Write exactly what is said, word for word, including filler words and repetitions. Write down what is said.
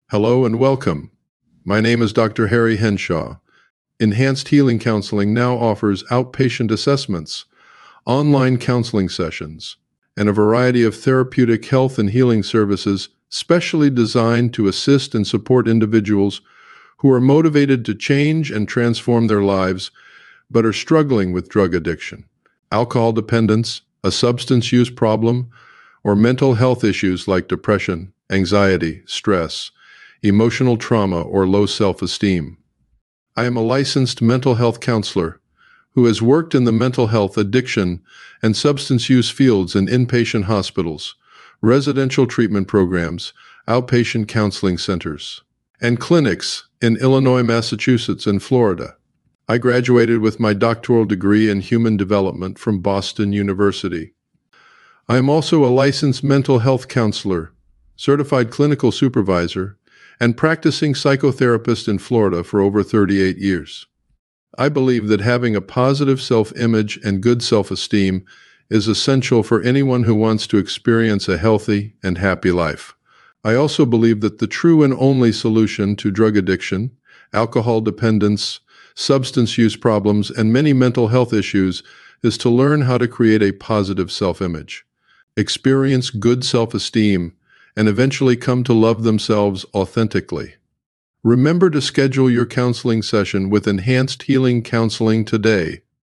Hello and welcome. My name is Doctor Harry Henshaw. Enhanced Healing Counseling now offers outpatient assessments, online counseling sessions, and a variety of therapeutic health and healing services specially designed to assist and support individuals who are motivated to change and transform their lives but are struggling with drug addiction, alcohol dependence, a substance use problem, or mental health issues like depression, anxiety, stress, emotional trauma, or low self-esteem. I am a licensed mental health counselor who has worked in the mental health, addiction, and substance use fields in inpatient hospitals, residential treatment programs, outpatient counseling centers, and clinics in Illinois, Massachusetts, and Florida. I graduated with my doctoral degree in human development from Boston University. I am also a licensed mental health counselor, certified clinical supervisor, and practicing psychotherapist in Florida for over thirty-eight years. I believe that having a positive self-image and good self-esteem is essential for anyone who wants to experience a healthy and happy life. I also believe that the true and only solution to drug addiction, alcohol dependence, substance use problems, and many mental health issues is to learn how to create a positive self-image, experience good self-esteem, and eventually come to love themselves authentically. Remember to schedule your counseling session with Enhanced Healing Counseling today.